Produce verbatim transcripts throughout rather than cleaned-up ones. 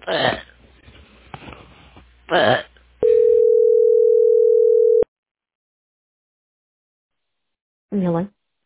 But, but. Hello.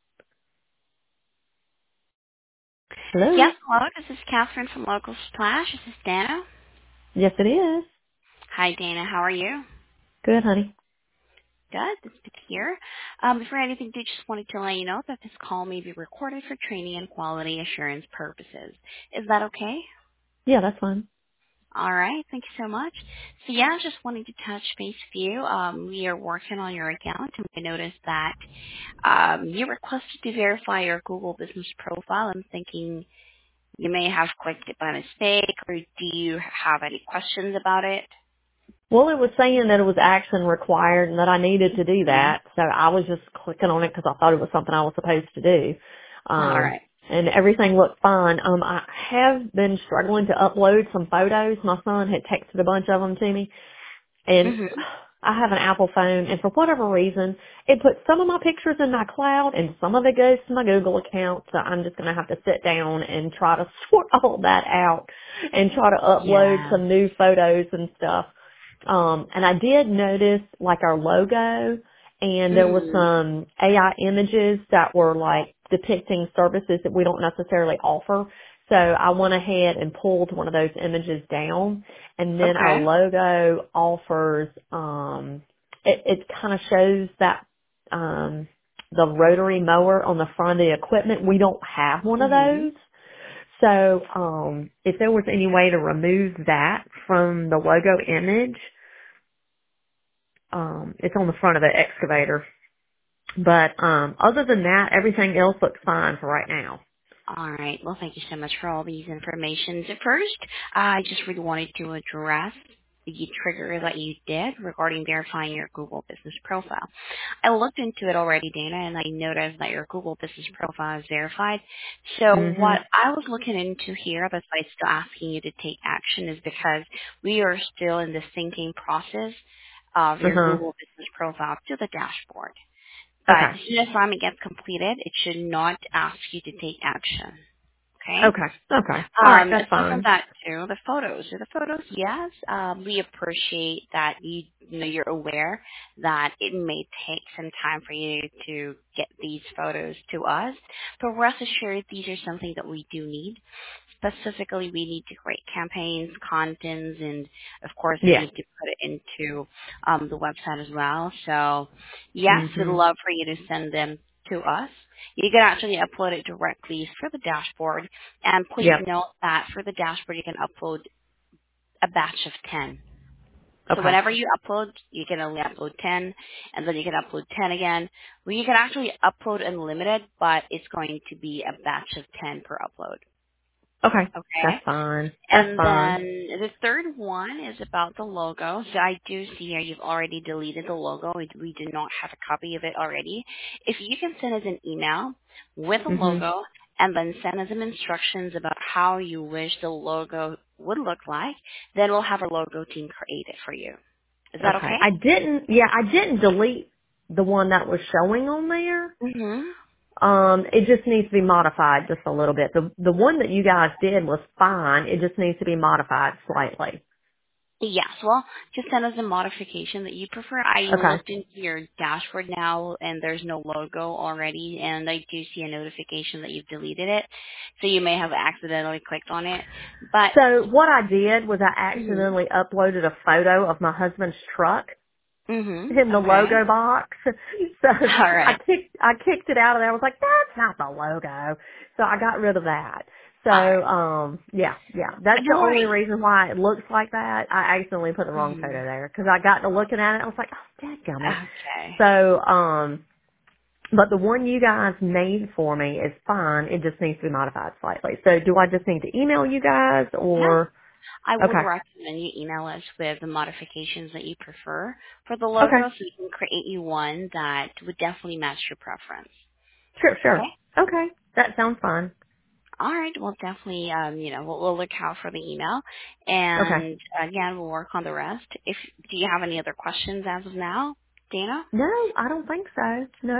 Hello. Yes, hello. This is Catherine from Local Splash. This is Dana. Yes, it is. Hi, Dana. How are you? Good, honey. Good. It's good to hear. Um, before anything, I just wanted to let you know that this call may be recorded for training and quality assurance purposes. Is that okay? Yeah, that's fine. All right. Thank you so much. So, yeah, I just wanted to touch base with you. Um, we are working on your account, and we noticed that um, you requested to verify your Google business profile. I'm thinking you may have clicked it by mistake, or do you have any questions about it? Well, it was saying that it was action required and that I needed to do Mhm. that, so I was just clicking on it because I thought it was something I was supposed to do. All Um, right. and everything looked fine. Um, I have been struggling to upload some photos. My son had texted a bunch of them to me, and Mhm. I have an Apple phone, and for whatever reason, it puts some of my pictures in my cloud and some of it goes to my Google account, so I'm just going to have to sit down and try to sort all that out and try to upload Yeah. some new photos and stuff. Um, and I did notice like our logo, and there was Mhm. some A I images that were like depicting services that we don't necessarily offer. So I went ahead and pulled one of those images down, and then our Okay. logo offers um it, it kind of shows that um the rotary mower on the front of the equipment. We don't have one of Mhm. those. So um if there was any way to remove that from the logo image, um it's on the front of the excavator. But um other than that, everything else looks fine for right now. All right. Well, thank you so much for all these information. So first, I just really wanted to address the trigger that you did regarding verifying your Google business profile. I looked into it already, Dana, and I noticed that your Google business profile is verified. So what Mhm. I was looking into here, besides still asking you to take action, is because we are still in the syncing process of your Uh-huh. Google business profile to the dashboard. But Okay. as soon as assignment gets completed, it should not ask you to take action. Okay? Okay. Okay. All right, Um, that's aside from fine. that too, the photos. So the photos, yes, um, we appreciate that you, you know, you're aware that it may take some time for you to get these photos to us. But rest assured, these are something that we do need. Specifically, we need to create campaigns, contents, and of course, we Yeah. need to put it into um, the website as well. So, yes, we'd Mhm. love for you to send them to us. You can actually upload it directly for the dashboard. And please Yep. note that for the dashboard, you can upload a batch of ten. So Okay. whenever you upload, you can only upload ten, and then you can upload ten again. Well, you can actually upload unlimited, but it's going to be a batch of ten per upload. Okay. Okay? That's fine. That's And fine. then the third one is about the logo. So I do see here you've already deleted the logo. We we do not have a copy of it already. If you can send us an email with a Mhm. logo and then send us some instructions about how you wish the logo would look like, then we'll have our logo team create it for you. Is that Okay. okay? I didn't. Yeah, I didn't delete the one that was showing on there. Mm-hmm. Um, it just needs to be modified just a little bit. The the one that you guys did was fine. It just needs to be modified slightly. Yes, well, just send us a modification that you prefer. I Okay. looked into your dashboard now, and there's no logo already, and I do see a notification that you've deleted it, so you may have accidentally clicked on it. But, So what I did was I mhm, accidentally uploaded a photo of my husband's truck mhm, in the okay, logo box. So all I right, kicked I kicked it out of there. I was like, that's not the logo. So I got rid of that. So all right. um yeah, yeah. But That's the don't only worry. reason why it looks like that. I accidentally put the wrong photo Mhm. there because I got to looking at it. I was like, oh, dadgummit. Okay. So um but the one you guys made for me is fine. It just needs to be modified slightly. So do I just need to email you guys Yeah, or I would okay. recommend you email us with the modifications that you prefer for the Okay. logo, so we can create you one that would definitely match your preference. Sure, Okay. sure. Okay. That sounds fine. All right. Well, definitely, um, you know, we'll, we'll look out for the email, Okay. and again, we'll work on the rest. If do you have any other questions as of now, Dana? No, I don't think so. No.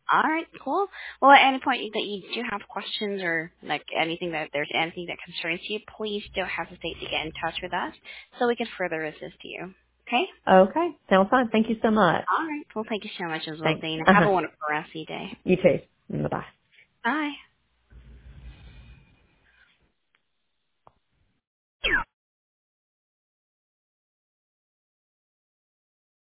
All right, cool. Well, at any point that you do have questions or like anything that there's anything that concerns you, please don't hesitate to get in touch with us so we can further assist you. Okay? Okay. Sounds fine. Thank you so much. All right. Well, thank you so much as well, Thanks. Dana. Have a Uh-huh. wonderful rest of your day. You too. Bye-bye. Bye.